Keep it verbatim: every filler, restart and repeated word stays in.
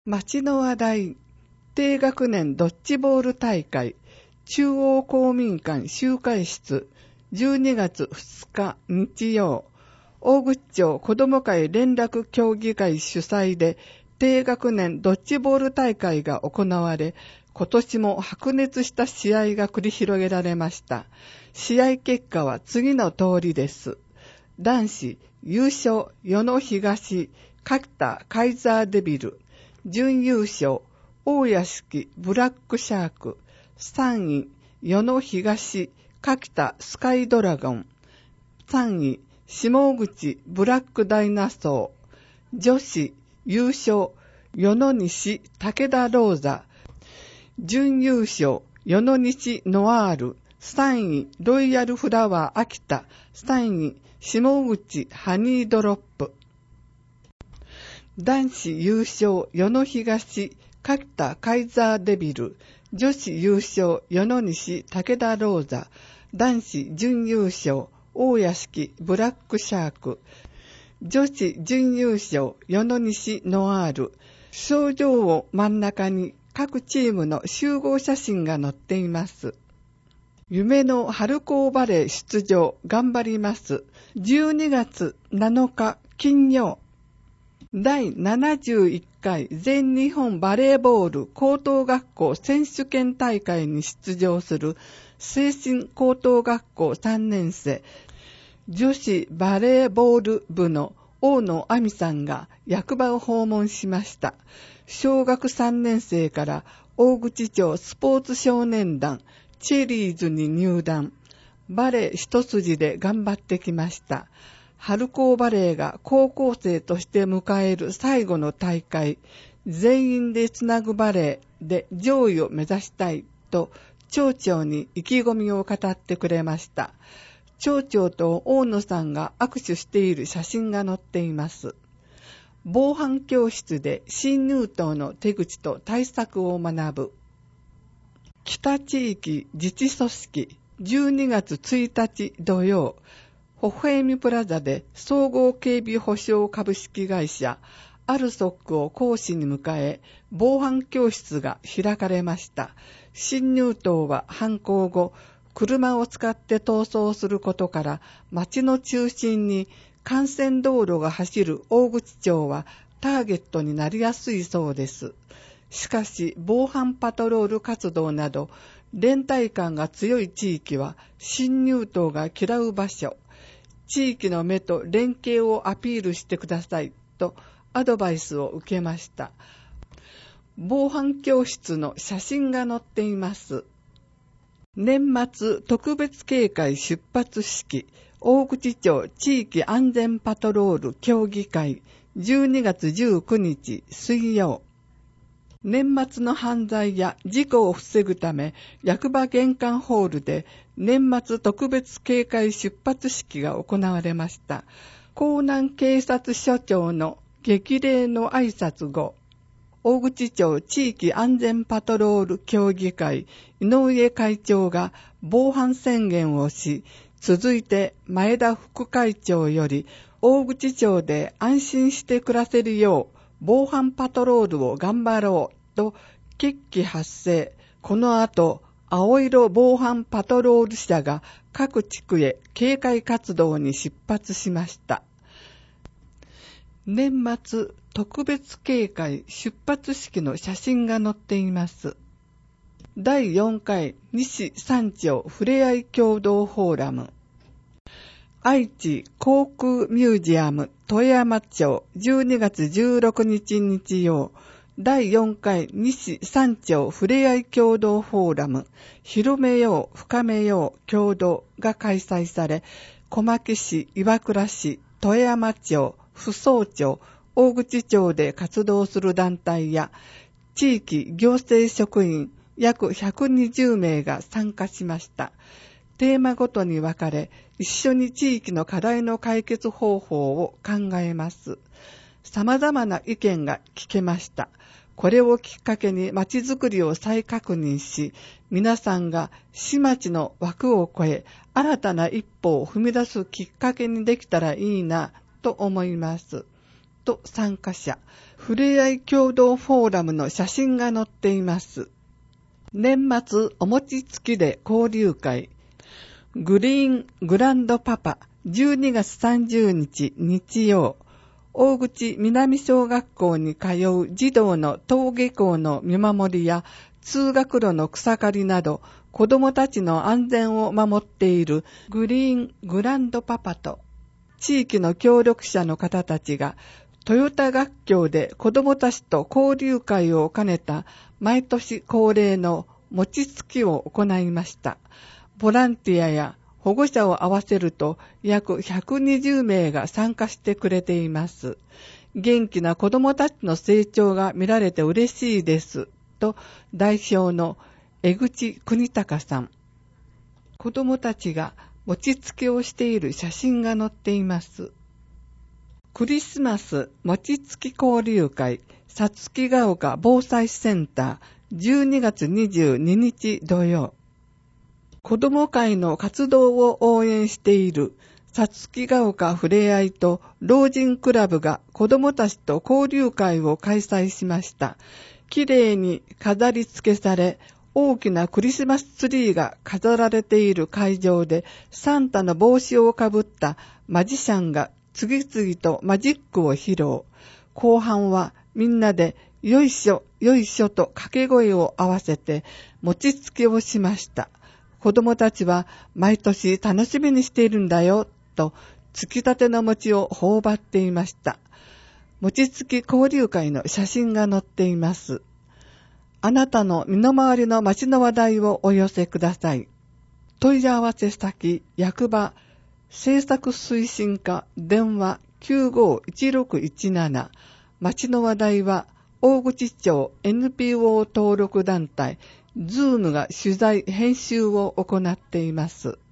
町の話題、低学年ドッジボール大会、中央公民館集会室、じゅうにがつふつか日曜、大口町子ども会連絡協議会主催で低学年ドッジボール大会が行われ、今年も白熱した試合が繰り広げられました。試合結果は次の通りです。男子優勝、与野東角田カイザーデビル、準優勝、大屋敷ブラックシャーク、さんい与野東角田スカイドラゴン、さんい下口ブラックダイナソー、女子優勝、与野西武田ローザ、準優勝、与野西ノワール、さんいロイヤルフラワー秋田、さんい下口ハニードロップ。男子優勝、与野東角田カイザーデビル、女子優勝、与野西武田ローザ、男子準優勝、大屋敷ブラックシャーク、女子準優勝、与野西ノワール。賞状を真ん中に各チームの集合写真が載っています。夢の春高バレー出場頑張ります。じゅうにがつなのか金曜、第ななじゅういっかい全日本バレーボール高等学校選手権大会に出場する清新高等学校さんねん生女子バレーボール部の大野亜美さんが役場を訪問しました。小学さんねん生から大口町スポーツ少年団チェリーズに入団、バレー一筋で頑張ってきました。春高バレーが高校生として迎える最後の大会、全員でつなぐバレーで上位を目指したいと町長に意気込みを語ってくれました。町長と大野さんが握手している写真が載っています。防犯教室で新入党の手口と対策を学ぶ。北地域自治組織じゅうにがつついたち土曜、微笑みプラザで総合警備保障株式会社アルソックを講師に迎え、防犯教室が開かれました。新入党は犯行後、車を使って逃走することから、町の中心に幹線道路が走る大口町はターゲットになりやすいそうです。しかし、防犯パトロール活動など、連帯感が強い地域は新入党が嫌う場所、地域の目と連携をアピールしてくださいとアドバイスを受けました。防犯教室の写真が載っています。年末特別警戒出発式、大口町地域安全パトロール協議会、じゅうにがつじゅうくにち水曜。年末の犯罪や事故を防ぐため、役場玄関ホールで年末特別警戒出発式が行われました。江南警察署長の激励の挨拶後、大口町地域安全パトロール協議会井上会長が防犯宣言をし、続いて前田副会長より大口町で安心して暮らせるよう防犯パトロールを頑張ろうと決起発生。この後、青色防犯パトロール車が各地区へ警戒活動に出発しました。年末特別警戒出発式の写真が載っています。だいよんかい西三町ふれあい共同フォーラム。愛知航空ミュージアム富山町じゅうにがつじゅうろくにち日曜、だいよんかい西三町ふれあい共同フォーラム広めよう深めよう共同が開催され、小牧市、岩倉市、富山町、扶桑町、大口町で活動する団体や地域行政職員約ひゃくにじゅうめいが参加しました。テーマごとに分かれ、一緒に地域の課題の解決方法を考えます。様々な意見が聞けました。これをきっかけにまちづくりを再確認し、皆さんが市町の枠を超え、新たな一歩を踏み出すきっかけにできたらいいなと思います。 と参加者、ふれあい共同フォーラムの写真が載っています。年末お餅つきで交流会、グリーングランドパパ、じゅうにがつさんじゅうにち日曜、大口南小学校に通う児童の登下校の見守りや通学路の草刈りなど、子どもたちの安全を守っているグリーングランドパパと、地域の協力者の方たちが、トヨタ学校で子どもたちと交流会を兼ねた毎年恒例の餅つきを行いました。ボランティアや保護者を合わせると約ひゃくにじゅうめいが参加してくれています。元気な子どもたちの成長が見られて嬉しいです。と代表の江口国隆さん。子どもたちが餅つきをしている写真が載っています。クリスマス餅つき交流会さつきが丘防災センターじゅうにがつにじゅうににち土曜。子ども会の活動を応援しているさつきが丘ふれあいと老人クラブが子どもたちと交流会を開催しました。きれいに飾り付けされ、大きなクリスマスツリーが飾られている会場で、サンタの帽子をかぶったマジシャンが次々とマジックを披露。後半はみんなでよいしょよいしょと掛け声を合わせて餅つきをしました。子供たちは毎年楽しみにしているんだよと、つきたての餅を頬張っていました。餅つき交流会の写真が載っています。あなたの身の回りの町の話題をお寄せください。問い合わせ先、役場、政策推進課、電話 きゅうごいちろくいちなな、町の話題は大口町 エヌピーオー 登録団体、ズームが取材、編集を行っています。